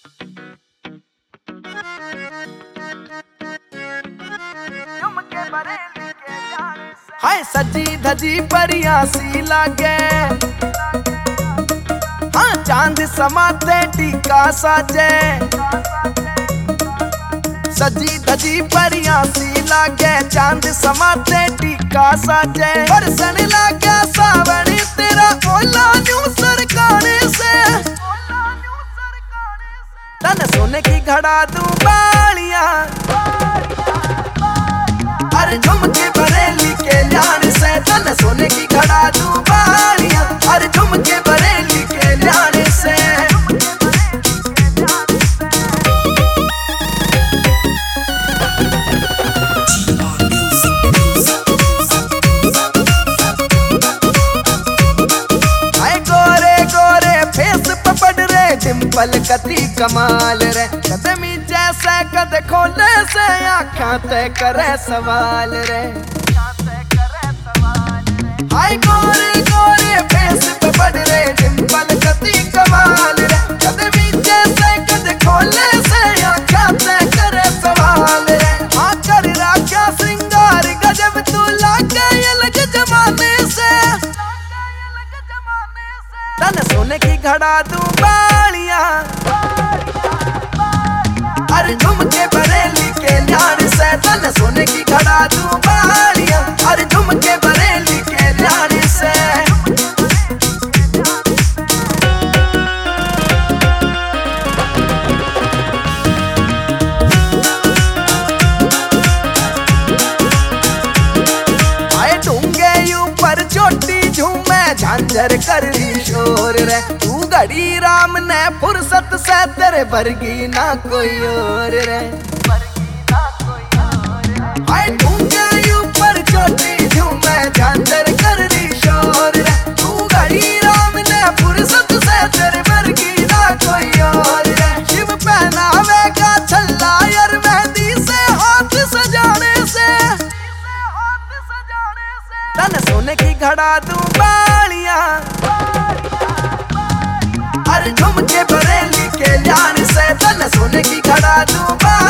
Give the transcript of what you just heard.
हाय सजी धजी परियां सी लागे, हाँ चांद समाते टीका साजे। सजी धजी परियां सी लागे, चांद समाते टीका साजे। बरसन लागे सावन तेरा ओला न्यू सरकाने से, तन सोने की घड़ा दूं बालियां, अरे झुमके बरेली के ल्याण से। तन सोने की घड़ा दूं बालियां, अरे झुमके बरेली के ल्याण से। आए गोरे गोरे फेस पे पड़ रे डिम्पल कती कमाल रे। कदमी जैसे कद खोले से आँखां ते करे सवाल रे। हाय गोरे गोरे फेस पे पड़ रे डिम्पल कती कमाल रे। कदमी जैसे कद खोले से आँखां ते करे सवाल रे। हाँ कर राख्या श्रृंगार गजब तू लागे अलग जमाने से। तन सोने की घड़ा दूं बालियां, अरे झुमके बरेली के ल्याण से। तन सोने की घड़ा दूं बालियां, अरे झुमके बरेली के ल्याण से। आए ढूंगे ऊपर चोटी झूमे झांझर कर रही शोर रे। तू घड़ी राम ने फुर्सत से तेरे वर्गी ना कोई और रे। आए ढूंगे ऊपर चोटी झूमे झांझर कर रही शोर रे। तू घड़ी राम ने फुर्सत से तेरे वर्गी ना कोई और रे। शिव पहनावेगा छल्ला यार मेहंदी से हाथ सजाने से। तन सोने की घड़ा दूं बालियां, अरे झुमके बरेली के ल्याण से। तन सोने की घड़ा दूं बालियां।